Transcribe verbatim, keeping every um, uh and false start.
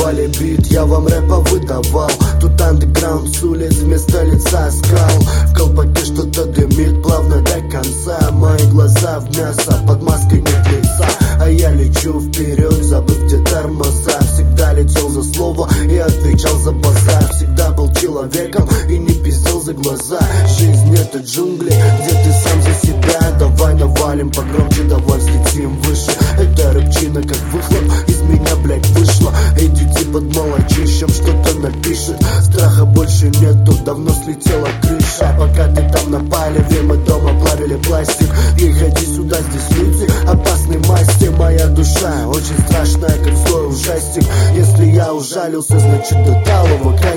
давали бит, я вам рэпа выдавал. Тут андеграунд с улиц вместо лица скал. В колпаке что-то дымит плавно до конца. Мои глаза в мясо, под маской нет лица. А я лечу вперед, забыв где тормоза. Всегда летел за слово и отвечал за базар. Всегда был человеком и не пиздел за глаза. Жизнь это джунгли, где ты сам за себя. Давай навалим погромче, давай взлетим выше. Это рыбчина как выхлоп, из меня, блять, вышло. Идите под молочищем, что-то напишет. Страха больше нету, давно слетела крыша. Пока ты там на палеве, мы дома плавили пластик. И ходи сюда, здесь люди, опасный масти. Моя душа очень страшная, как злой ужастик. Если я ужалился, значит до талого края.